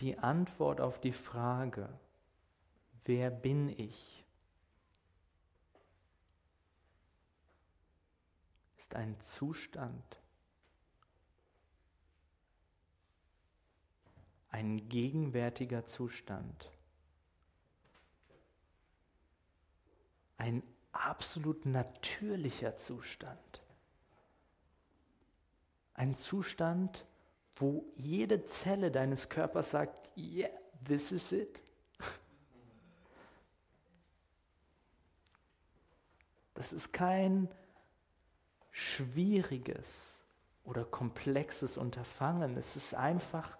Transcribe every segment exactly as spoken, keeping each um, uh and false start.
die Antwort auf die Frage, wer bin ich, ist ein Zustand, ein gegenwärtiger Zustand, ein absolut natürlicher Zustand, ein Zustand, wo jede Zelle deines Körpers sagt, yeah, this is it. Das ist kein schwieriges oder komplexes Unterfangen. Es ist einfach,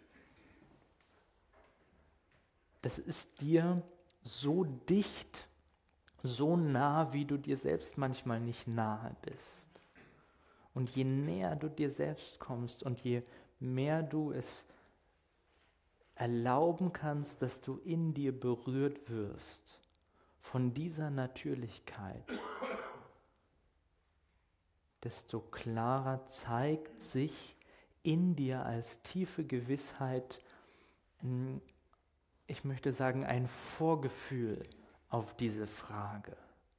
das ist dir so dicht, so nah, wie du dir selbst manchmal nicht nahe bist. Und je näher du dir selbst kommst und je mehr du es erlauben kannst, dass du in dir berührt wirst von dieser Natürlichkeit, desto klarer zeigt sich in dir als tiefe Gewissheit, ich möchte sagen, ein Vorgefühl auf diese Frage.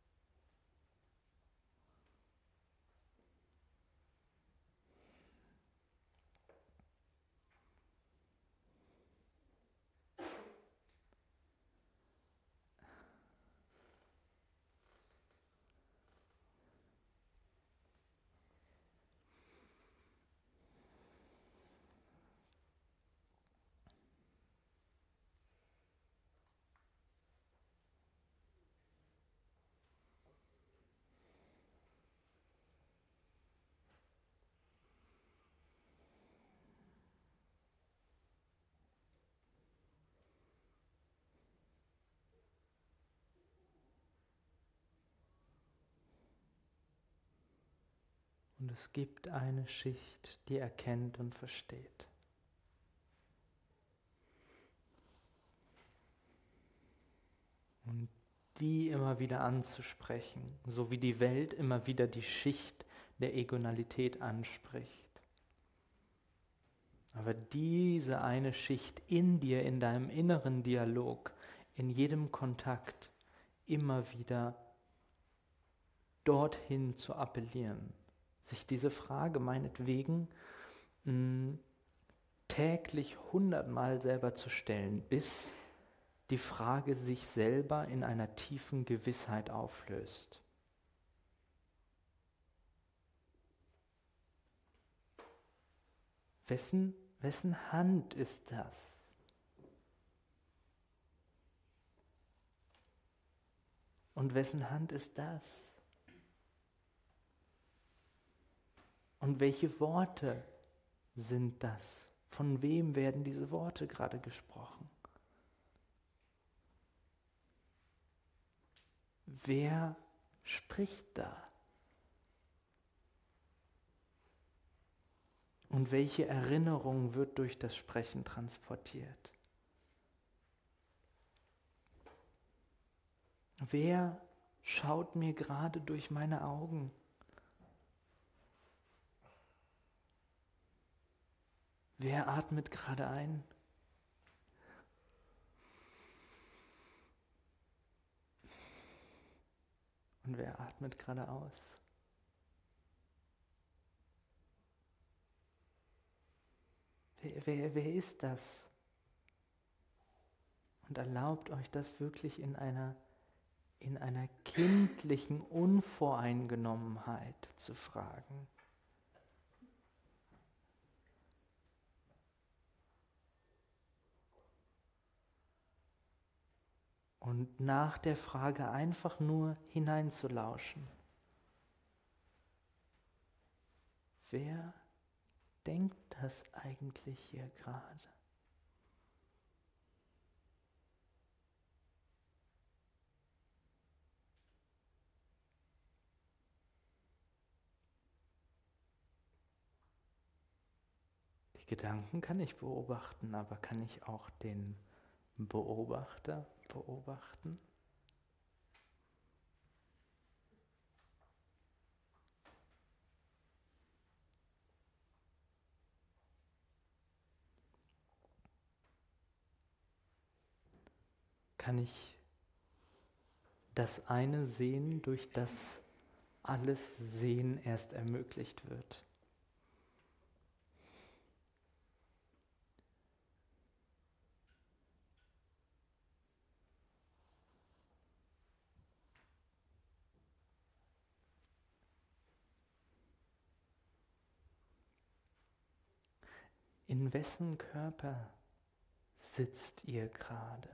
Und es gibt eine Schicht, die erkennt und versteht. Und die immer wieder anzusprechen, so wie die Welt immer wieder die Schicht der Egonalität anspricht. Aber diese eine Schicht in dir, in deinem inneren Dialog, in jedem Kontakt, immer wieder dorthin zu appellieren. Sich diese Frage meinetwegen mh, täglich hundertmal selber zu stellen, bis die Frage sich selber in einer tiefen Gewissheit auflöst. Wessen, wessen Hand ist das? Und wessen Hand ist das? Und welche Worte sind das? Von wem werden diese Worte gerade gesprochen? Wer spricht da? Und welche Erinnerung wird durch das Sprechen transportiert? Wer schaut mir gerade durch meine Augen? Wer atmet gerade ein? Und wer atmet gerade aus? Wer, wer, wer ist das? Und erlaubt euch das wirklich in einer, in einer kindlichen Unvoreingenommenheit zu fragen. Und nach der Frage einfach nur hineinzulauschen. Wer denkt das eigentlich hier gerade? Die Gedanken kann ich beobachten, aber kann ich auch den Beobachter beobachten? kann ich das eine sehen, durch das alles Sehen erst ermöglicht wird. In wessen Körper sitzt ihr gerade?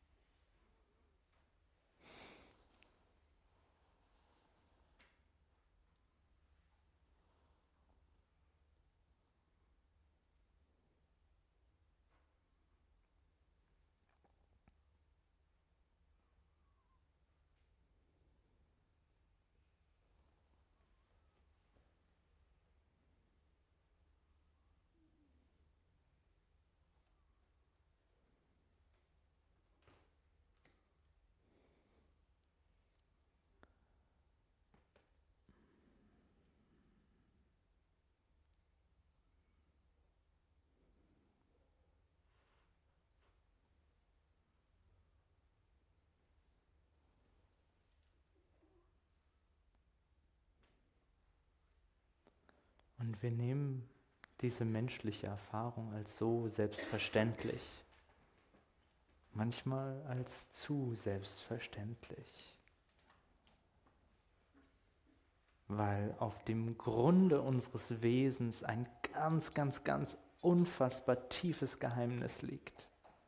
Und wir nehmen diese menschliche Erfahrung als so selbstverständlich, manchmal als zu selbstverständlich, weil auf dem Grunde unseres Wesens ein ganz, ganz, ganz unfassbar tiefes Geheimnis liegt,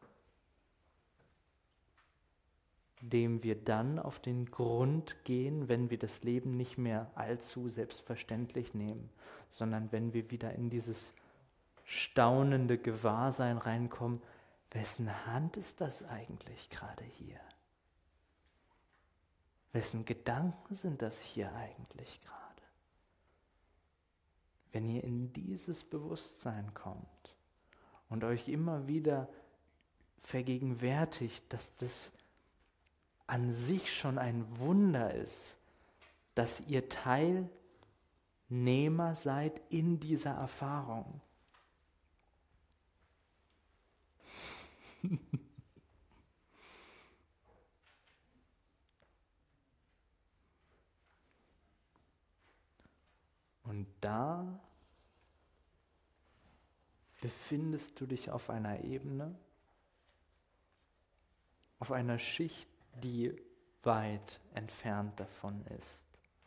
dem wir dann auf den Grund gehen, wenn wir das Leben nicht mehr allzu selbstverständlich nehmen, sondern wenn wir wieder in dieses staunende Gewahrsein reinkommen, wessen Hand ist das eigentlich gerade hier? Wessen Gedanken sind das hier eigentlich gerade? Wenn ihr in dieses Bewusstsein kommt und euch immer wieder vergegenwärtigt, dass das an sich schon ein Wunder ist, dass ihr Teilnehmer seid in dieser Erfahrung. Und da befindest du dich auf einer Ebene, auf einer Schicht, die weit entfernt davon ist,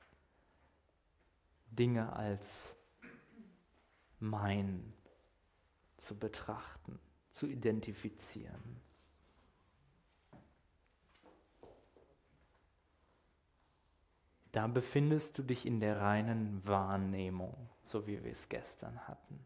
Dinge als mein zu betrachten, zu identifizieren. Da befindest du dich in der reinen Wahrnehmung, so wie wir es gestern hatten.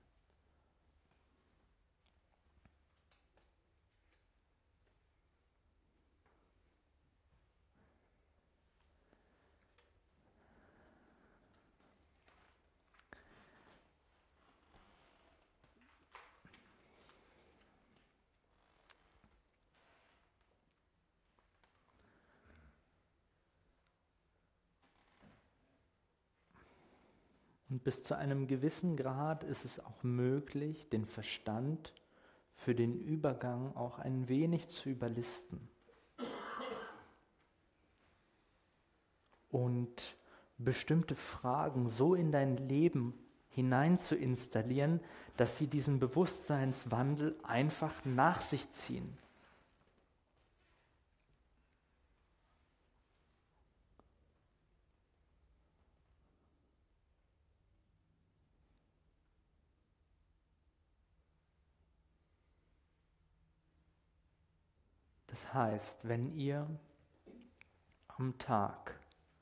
Und bis zu einem gewissen Grad ist es auch möglich, den Verstand für den Übergang auch ein wenig zu überlisten. Und bestimmte Fragen so in dein Leben hinein zu installieren, dass sie diesen Bewusstseinswandel einfach nach sich ziehen. Das heißt, wenn ihr am Tag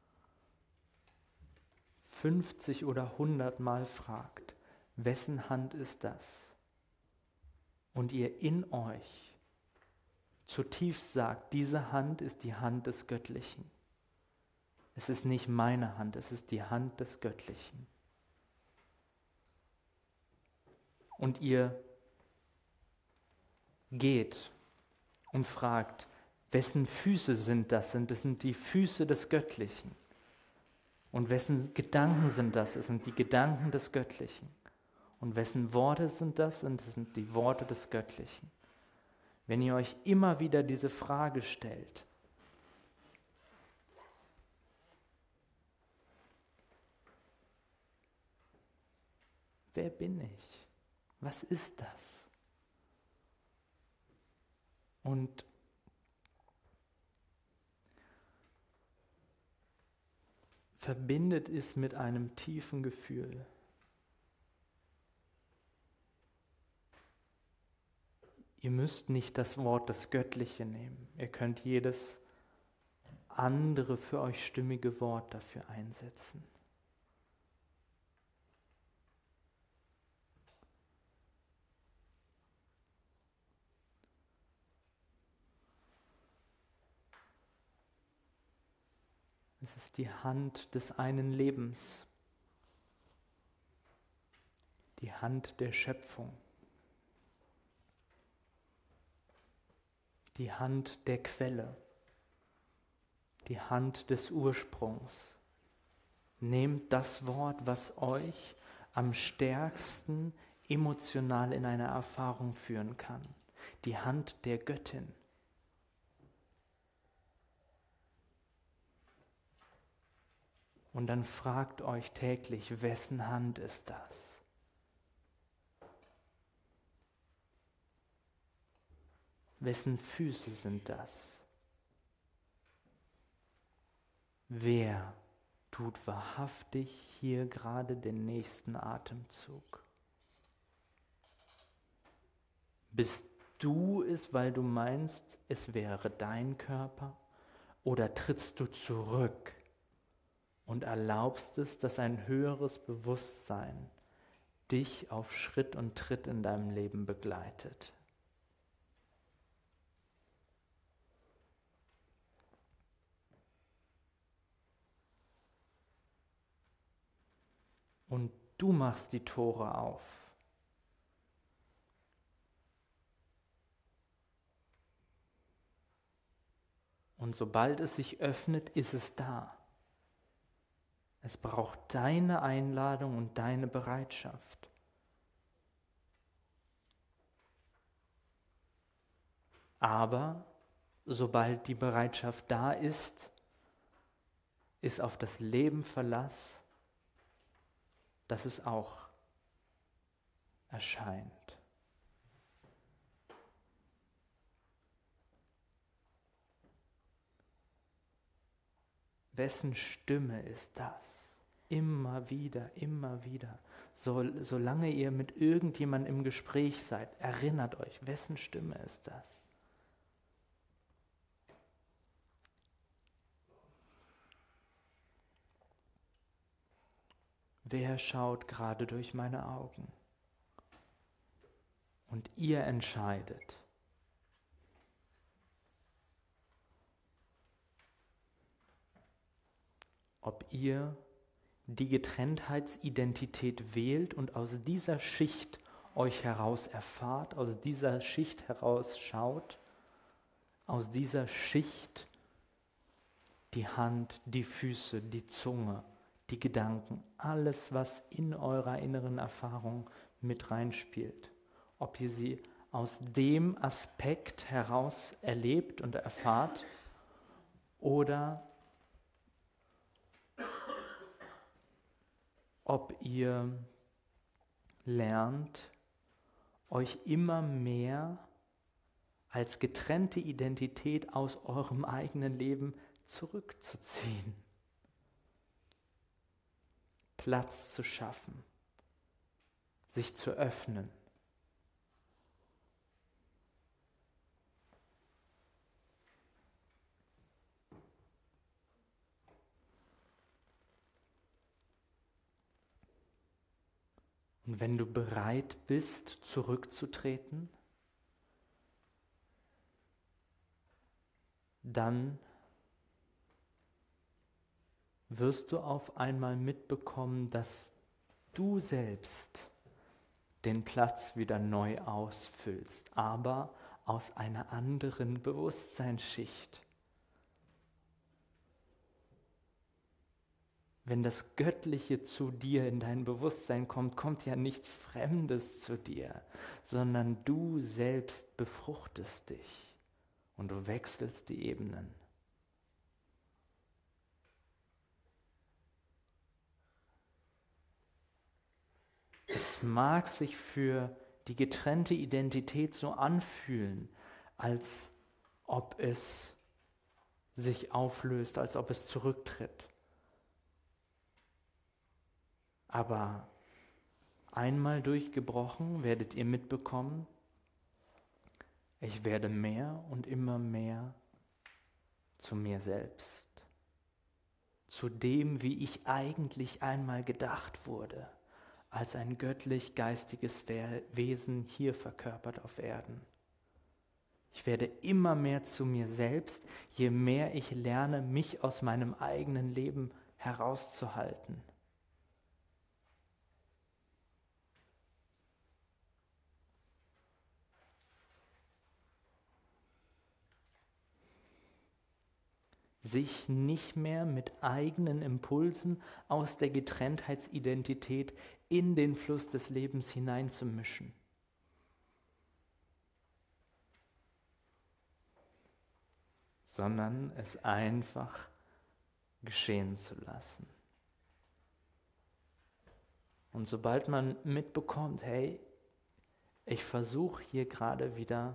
fünfzig oder hundert Mal fragt, wessen Hand ist das? Und ihr in euch zutiefst sagt, diese Hand ist die Hand des Göttlichen. Es ist nicht meine Hand, es ist die Hand des Göttlichen. Und ihr geht und fragt, wessen Füße sind das? Das sind die Füße des Göttlichen. Und wessen Gedanken sind das? Es sind die Gedanken des Göttlichen. Und wessen Worte sind das? Das sind die Worte des Göttlichen. wenn ihr euch immer wieder diese Frage stellt, wer bin ich? Was ist das? Und verbindet es mit einem tiefen Gefühl. Ihr müsst nicht das Wort das Göttliche nehmen. Ihr könnt jedes andere für euch stimmige Wort dafür einsetzen. Es ist die Hand des einen Lebens, die Hand der Schöpfung, die Hand der Quelle, die Hand des Ursprungs. Nehmt das Wort, was euch am stärksten emotional in eine Erfahrung führen kann, die Hand der Göttin. Und dann fragt euch täglich, wessen Hand ist das? Wessen Füße sind das? Wer tut wahrhaftig hier gerade den nächsten Atemzug? Bist du es, weil du meinst, es wäre dein Körper? Oder trittst du zurück und erlaubst es, dass ein höheres Bewusstsein dich auf Schritt und Tritt in deinem Leben begleitet? Und du machst die Tore auf. Und sobald es sich öffnet, ist es da. Es braucht deine Einladung und deine Bereitschaft. Aber sobald die Bereitschaft da ist, ist auf das Leben Verlass, dass es auch erscheint. Wessen Stimme ist das? Immer wieder, immer wieder. So, solange ihr mit irgendjemandem im Gespräch seid, erinnert euch, wessen Stimme ist das? Wer schaut gerade durch meine Augen? Und ihr entscheidet, ob ihr die Getrenntheitsidentität wählt und aus dieser Schicht euch heraus erfahrt, aus dieser Schicht heraus schaut, aus dieser Schicht die Hand, die Füße, die Zunge, die Gedanken, alles, was in eurer inneren Erfahrung mit reinspielt. Ob ihr sie aus dem Aspekt heraus erlebt und erfahrt oder ob ihr lernt, euch immer mehr als getrennte Identität aus eurem eigenen Leben zurückzuziehen, Platz zu schaffen, sich zu öffnen. Und wenn du bereit bist, zurückzutreten, dann wirst du auf einmal mitbekommen, dass du selbst den Platz wieder neu ausfüllst, aber aus einer anderen Bewusstseinsschicht. Wenn das Göttliche zu dir in dein Bewusstsein kommt, kommt ja nichts Fremdes zu dir, sondern du selbst befruchtest dich und du wechselst die Ebenen. Es mag sich für die getrennte Identität so anfühlen, als ob es sich auflöst, als ob es zurücktritt. Aber einmal durchgebrochen werdet ihr mitbekommen, ich werde mehr und immer mehr zu mir selbst, zu dem, wie ich eigentlich einmal gedacht wurde, als ein göttlich-geistiges Wesen hier verkörpert auf Erden. Ich werde immer mehr zu mir selbst, je mehr ich lerne, mich aus meinem eigenen Leben herauszuhalten. Sich nicht mehr mit eigenen Impulsen aus der Getrenntheitsidentität in den Fluss des Lebens hineinzumischen. Sondern es einfach geschehen zu lassen. Und sobald man mitbekommt, hey, ich versuche hier gerade wieder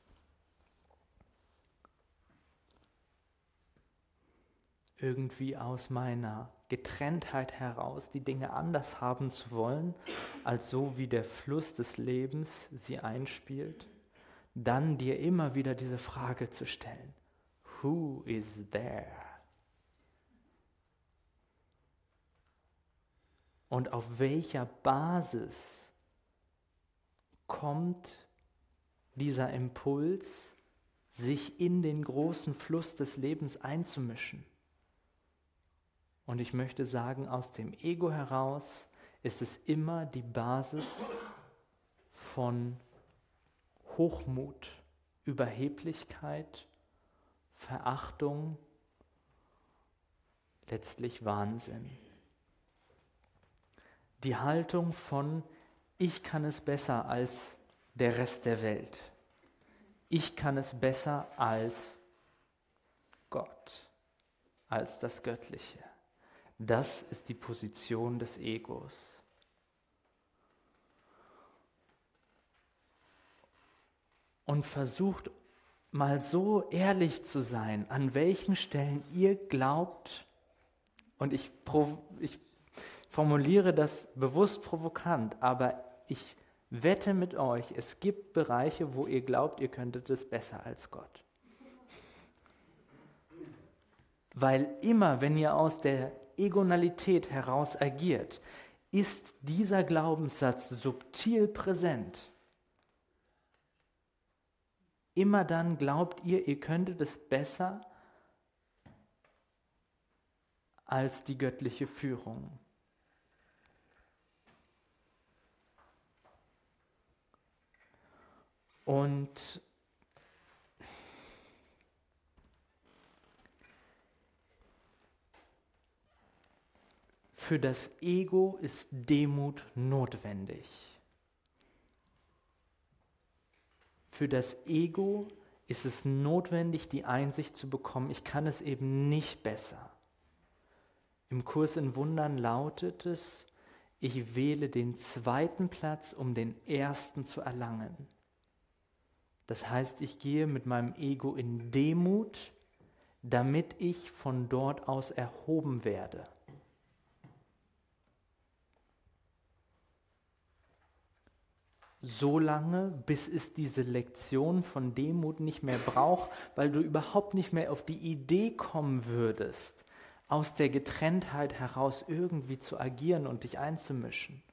irgendwie aus meiner Getrenntheit heraus die Dinge anders haben zu wollen, als so wie der Fluss des Lebens sie einspielt, dann dir immer wieder diese Frage zu stellen: Who is there? Und auf welcher Basis kommt dieser Impuls, sich in den großen Fluss des Lebens einzumischen? Und ich möchte sagen, aus dem Ego heraus ist es immer die Basis von Hochmut, Überheblichkeit, Verachtung, letztlich Wahnsinn. Die Haltung von: Ich kann es besser als der Rest der Welt. Ich kann es besser als Gott, als das Göttliche. Das ist die Position des Egos. Und versucht mal so ehrlich zu sein, an welchen Stellen ihr glaubt, und ich, ich formuliere das bewusst provokant, aber ich wette mit euch, es gibt Bereiche, wo ihr glaubt, ihr könntet es besser als Gott. Weil immer, wenn ihr aus der Egonalität heraus agiert, ist dieser Glaubenssatz subtil präsent. Immer dann glaubt ihr, ihr könntet es besser als die göttliche Führung. Und für das Ego ist Demut notwendig. Für das Ego ist es notwendig, die Einsicht zu bekommen, ich kann es eben nicht besser. Im Kurs in Wundern lautet es, ich wähle den zweiten Platz, um den ersten zu erlangen. Das heißt, ich gehe mit meinem Ego in Demut, damit ich von dort aus erhoben werde. So lange, bis es diese Lektion von Demut nicht mehr braucht, weil du überhaupt nicht mehr auf die Idee kommen würdest, aus der Getrenntheit heraus irgendwie zu agieren und dich einzumischen.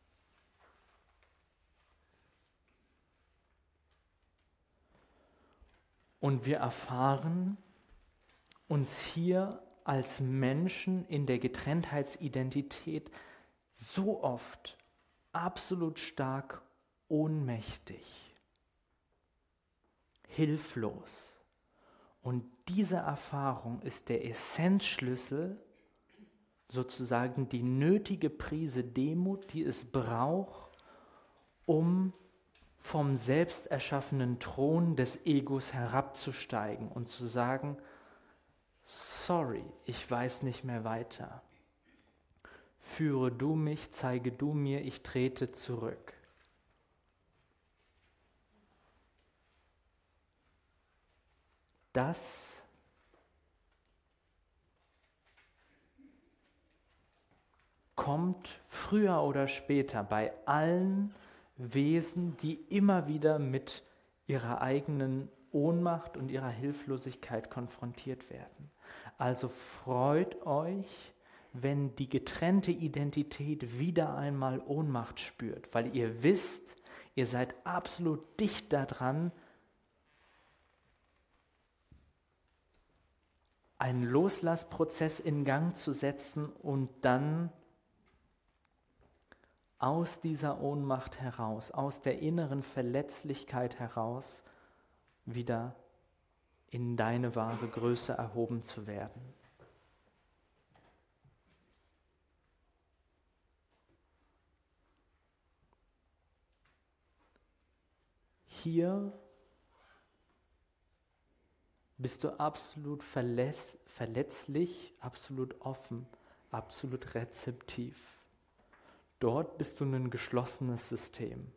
Und wir erfahren uns hier als Menschen in der Getrenntheitsidentität so oft absolut stark ohnmächtig, hilflos. Und diese Erfahrung ist der Essenzschlüssel sozusagen die nötige Prise Demut, die es braucht, um vom selbst erschaffenen Thron des Egos herabzusteigen und zu sagen, sorry, ich weiß nicht mehr weiter. Führe du mich, zeige du mir, ich trete zurück. Das kommt früher oder später bei allen Wesen, die immer wieder mit ihrer eigenen Ohnmacht und ihrer Hilflosigkeit konfrontiert werden. Also freut euch, wenn die getrennte Identität wieder einmal Ohnmacht spürt, weil ihr wisst, ihr seid absolut dicht daran, einen Loslassprozess in Gang zu setzen und dann aus dieser Ohnmacht heraus, aus der inneren Verletzlichkeit heraus, wieder in deine wahre Größe erhoben zu werden. Hier bist du absolut verletz- verletzlich, absolut offen, absolut rezeptiv. Dort bist du ein geschlossenes System.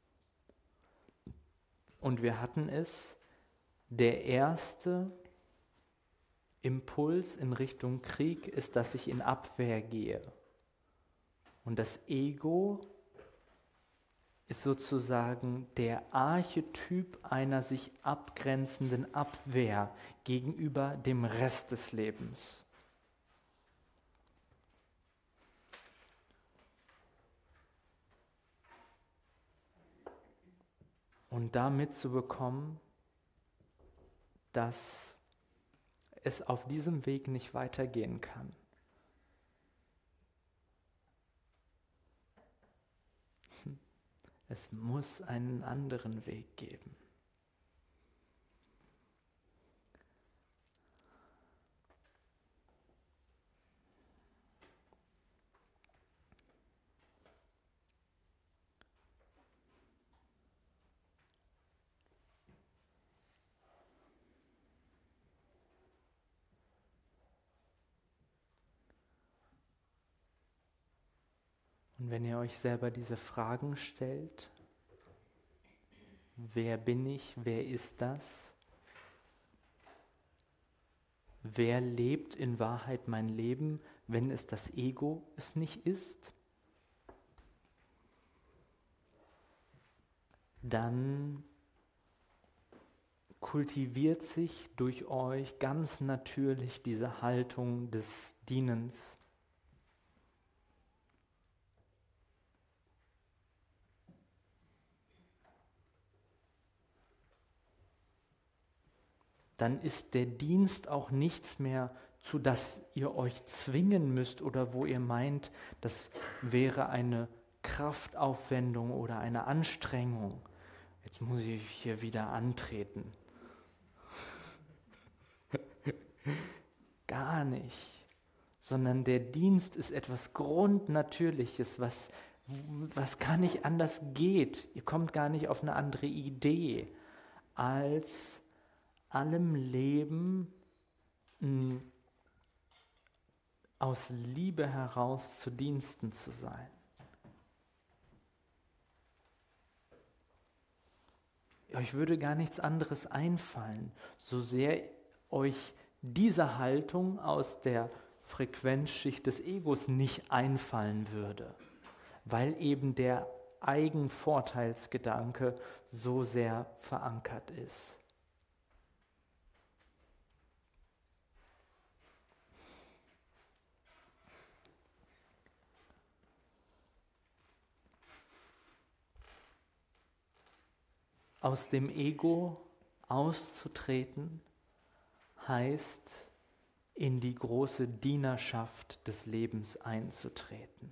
Und wir hatten es, der erste Impuls in Richtung Krieg ist, dass ich in Abwehr gehe. Und das Ego ist sozusagen der Archetyp einer sich abgrenzenden Abwehr gegenüber dem Rest des Lebens. Und damit zu bekommen, dass es auf diesem Weg nicht weitergehen kann. Es muss einen anderen Weg geben. Und wenn ihr euch selber diese Fragen stellt, wer bin ich, wer ist das? Wer lebt in Wahrheit mein Leben, wenn es das Ego es nicht ist? Dann kultiviert sich durch euch ganz natürlich diese Haltung des Dienens. Dann ist der Dienst auch nichts mehr, zu das ihr euch zwingen müsst oder wo ihr meint, das wäre eine Kraftaufwendung oder eine Anstrengung. Jetzt muss ich hier wieder antreten. Gar nicht. Sondern der Dienst ist etwas Grundnatürliches, was, was gar nicht anders geht. Ihr kommt gar nicht auf eine andere Idee, als allem Leben mh, aus Liebe heraus zu Diensten zu sein. Euch würde gar nichts anderes einfallen, so sehr euch diese Haltung aus der Frequenzschicht des Egos nicht einfallen würde, weil eben der Eigenvorteilsgedanke so sehr verankert ist. Aus dem Ego auszutreten heißt, in die große Dienerschaft des Lebens einzutreten.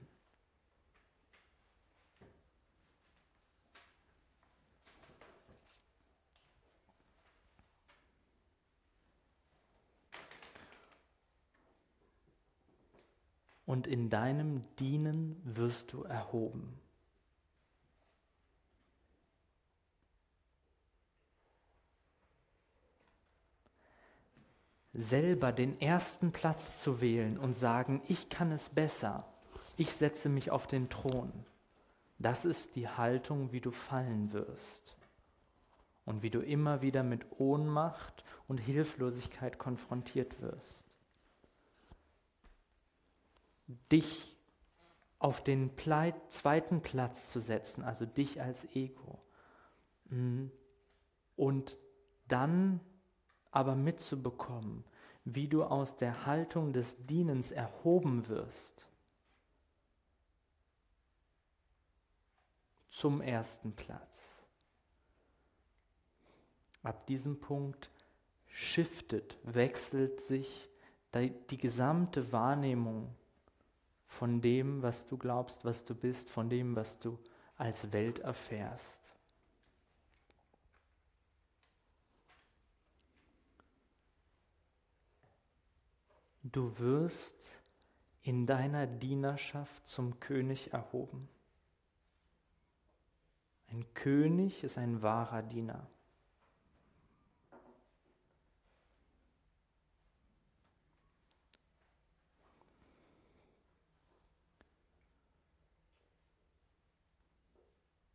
und in deinem Dienen wirst du erhoben. Selber den ersten Platz zu wählen und sagen, ich kann es besser, ich setze mich auf den Thron, das ist die Haltung, wie du fallen wirst und wie du immer wieder mit Ohnmacht und Hilflosigkeit konfrontiert wirst. Dich auf den Pleit, zweiten Platz zu setzen, also dich als Ego, und dann aber mitzubekommen, wie du aus der Haltung des Dienens erhoben wirst zum ersten Platz. Ab diesem Punkt shiftet, wechselt sich die, die gesamte Wahrnehmung von dem, was du glaubst, was du bist, von dem, was du als Welt erfährst. Du wirst in deiner Dienerschaft zum König erhoben. Ein König ist ein wahrer Diener.